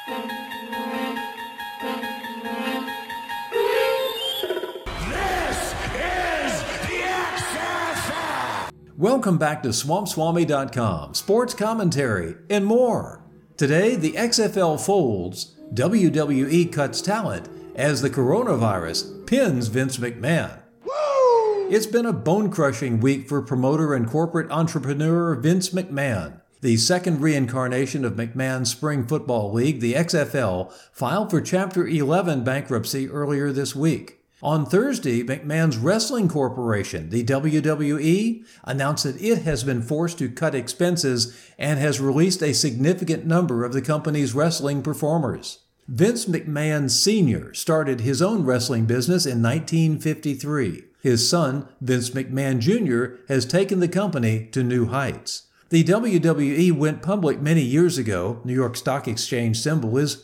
Welcome back to SwampSwami.com, sports commentary, and more. Today, the XFL folds, WWE cuts talent as the coronavirus pins Vince McMahon. Woo! It's been a bone-crushing week for promoter and corporate entrepreneur Vince McMahon. The second reincarnation of McMahon's Spring Football League, the XFL, filed for Chapter 11 bankruptcy earlier this week. On Thursday, McMahon's Wrestling Corporation, the WWE, announced that it has been forced to cut expenses and has released a significant number of the company's wrestling performers. Vince McMahon Sr. started his own wrestling business in 1953. His son, Vince McMahon Jr., has taken the company to new heights. The WWE went public many years ago, New York Stock Exchange symbol is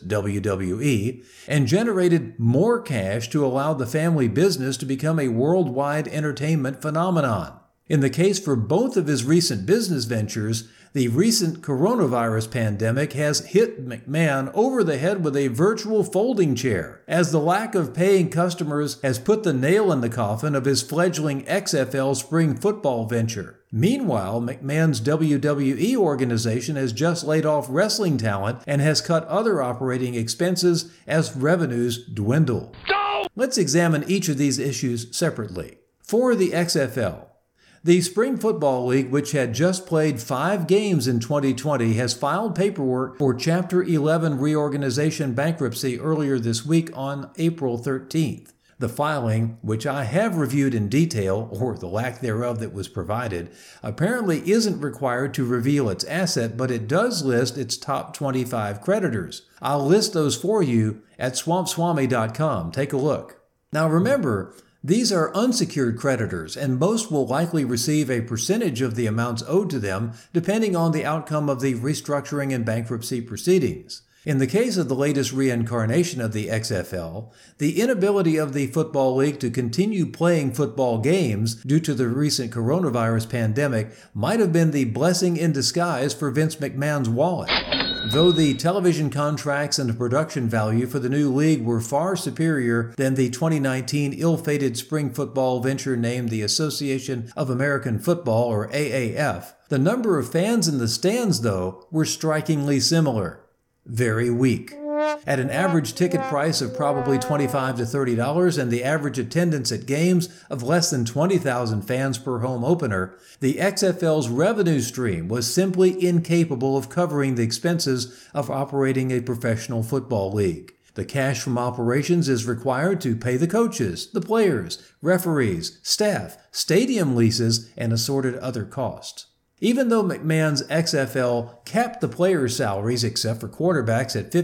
WWE, and generated more cash to allow the family business to become a worldwide entertainment phenomenon. In the case for both of his recent business ventures, the recent coronavirus pandemic has hit McMahon over the head with a virtual folding chair, as the lack of paying customers has put the nail in the coffin of his fledgling XFL spring football venture. Meanwhile, McMahon's WWE organization has just laid off wrestling talent and has cut other operating expenses as revenues dwindle. No! Let's examine each of these issues separately. For the XFL, the Spring Football League, which had just played 5 games in 2020, has filed paperwork for Chapter 11 reorganization bankruptcy earlier this week on April 13th. The filing, which I have reviewed in detail, or the lack thereof that was provided, apparently isn't required to reveal its asset, but it does list its top 25 creditors. I'll list those for you at SwampSwami.com. Take a look. Now remember, these are unsecured creditors, and most will likely receive a percentage of the amounts owed to them, depending on the outcome of the restructuring and bankruptcy proceedings. In the case of the latest reincarnation of the XFL, the inability of the Football League to continue playing football games due to the recent coronavirus pandemic might have been the blessing in disguise for Vince McMahon's wallet. Though the television contracts and the production value for the new league were far superior than the 2019 ill-fated spring football venture named the Association of American Football, or AAF, the number of fans in the stands, though, were strikingly similar. Very weak. At an average ticket price of probably $25 to $30 and the average attendance at games of less than 20,000 fans per home opener, the XFL's revenue stream was simply incapable of covering the expenses of operating a professional football league. The cash from operations is required to pay the coaches, the players, referees, staff, stadium leases, and assorted other costs. Even though McMahon's XFL capped the players' salaries, except for quarterbacks, at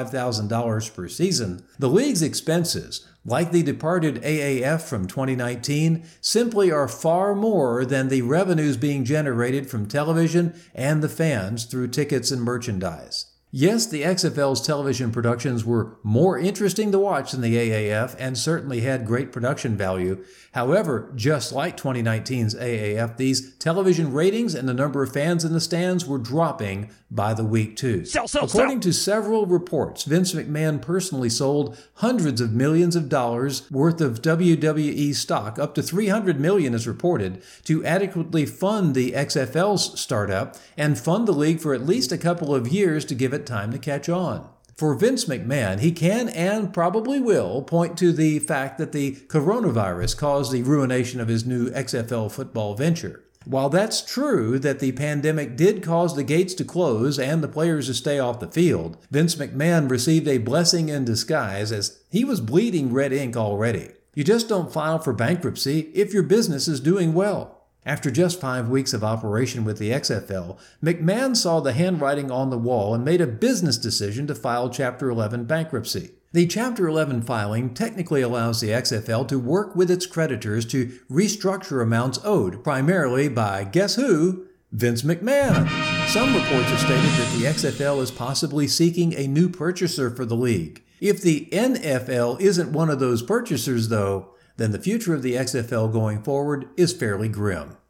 $55,000 per season, the league's expenses, like the departed AAF from 2019, simply are far more than the revenues being generated from television and the fans through tickets and merchandise. Yes, the XFL's television productions were more interesting to watch than the AAF and certainly had great production value. However, just like 2019's AAF, these television ratings and the number of fans in the stands were dropping by the week too. According to several reports, Vince McMahon personally sold hundreds of millions of dollars worth of WWE stock, up to $300 million is reported, to adequately fund the XFL's startup and fund the league for at least a couple of years to give it time to catch on. For Vince McMahon, he can and probably will point to the fact that the coronavirus caused the ruination of his new XFL football venture. While that's true that the pandemic did cause the gates to close and the players to stay off the field, Vince McMahon received a blessing in disguise as he was bleeding red ink already. You just don't file for bankruptcy if your business is doing well. After just 5 weeks of operation with the XFL, McMahon saw the handwriting on the wall and made a business decision to file Chapter 11 bankruptcy. The Chapter 11 filing technically allows the XFL to work with its creditors to restructure amounts owed, primarily by, guess who? Vince McMahon. Some reports have stated that the XFL is possibly seeking a new purchaser for the league. If the NFL isn't one of those purchasers, though, then the future of the XFL going forward is fairly grim.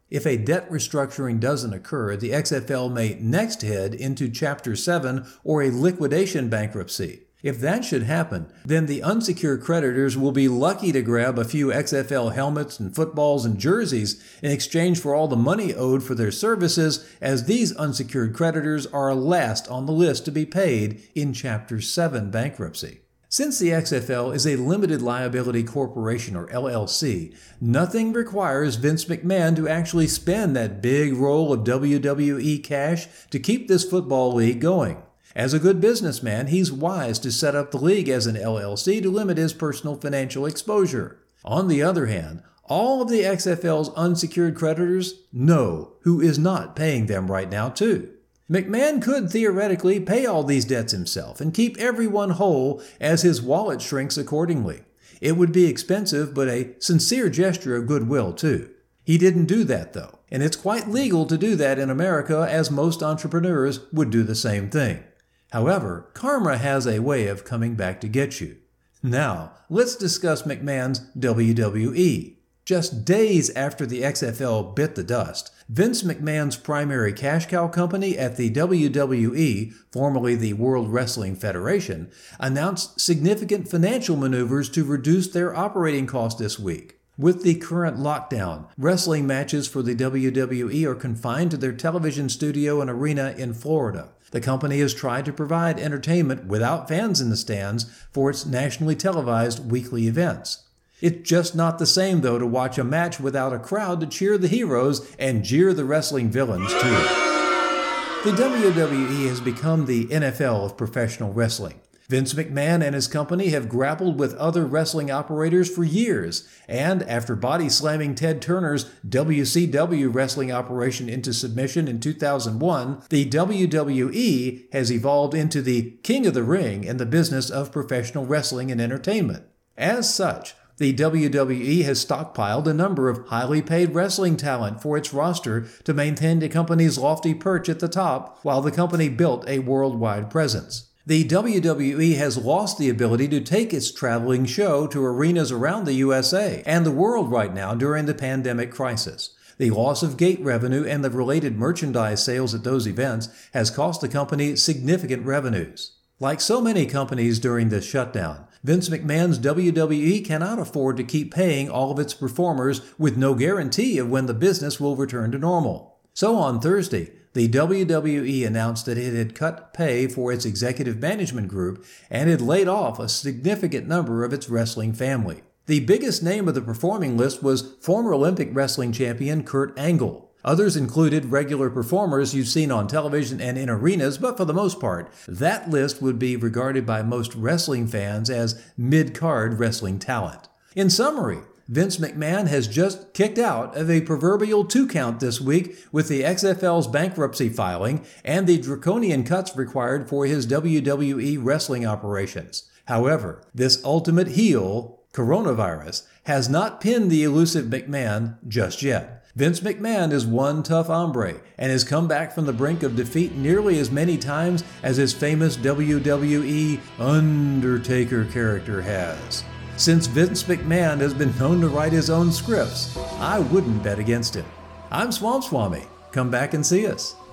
If a debt restructuring doesn't occur, the XFL may next head into Chapter 7 or a liquidation bankruptcy. If that should happen, then the unsecured creditors will be lucky to grab a few XFL helmets and footballs and jerseys in exchange for all the money owed for their services, as these unsecured creditors are last on the list to be paid in Chapter 7 bankruptcy. Since the XFL is a limited liability corporation, or LLC, nothing requires Vince McMahon to actually spend that big roll of WWE cash to keep this football league going. As a good businessman, he's wise to set up the league as an LLC to limit his personal financial exposure. On the other hand, all of the XFL's unsecured creditors know who is not paying them right now too. McMahon could theoretically pay all these debts himself and keep everyone whole as his wallet shrinks accordingly. It would be expensive, but a sincere gesture of goodwill too. He didn't do that though, and it's quite legal to do that in America, as most entrepreneurs would do the same thing. However, karma has a way of coming back to get you. Now, let's discuss McMahon's WWE. Just days after the XFL bit the dust, Vince McMahon's primary cash cow company at the WWE, formerly the World Wrestling Federation, announced significant financial maneuvers to reduce their operating costs this week. With the current lockdown, wrestling matches for the WWE are confined to their television studio and arena in Florida. The company has tried to provide entertainment without fans in the stands for its nationally televised weekly events. It's just not the same, though, to watch a match without a crowd to cheer the heroes and jeer the wrestling villains, too. The WWE has become the NFL of professional wrestling. Vince McMahon and his company have grappled with other wrestling operators for years, and after body-slamming Ted Turner's WCW wrestling operation into submission in 2001, the WWE has evolved into the king of the ring in the business of professional wrestling and entertainment. As such, the WWE has stockpiled a number of highly paid wrestling talent for its roster to maintain the company's lofty perch at the top while the company built a worldwide presence. The WWE has lost the ability to take its traveling show to arenas around the USA and the world right now during the pandemic crisis. The loss of gate revenue and the related merchandise sales at those events has cost the company significant revenues. Like so many companies during this shutdown, Vince McMahon's WWE cannot afford to keep paying all of its performers with no guarantee of when the business will return to normal. So on Thursday, the WWE announced that it had cut pay for its executive management group and had laid off a significant number of its wrestling family. The biggest name of the performing list was former Olympic wrestling champion Kurt Angle. Others included regular performers you've seen on television and in arenas, but for the most part, that list would be regarded by most wrestling fans as mid-card wrestling talent. In summary, Vince McMahon has just kicked out of a proverbial 2-count this week with the XFL's bankruptcy filing and the draconian cuts required for his WWE wrestling operations. However, this ultimate heel, coronavirus, has not pinned the elusive McMahon just yet. Vince McMahon is one tough hombre and has come back from the brink of defeat nearly as many times as his famous WWE Undertaker character has. Since Vince McMahon has been known to write his own scripts, I wouldn't bet against him. I'm Swamp Swami. Come back and see us.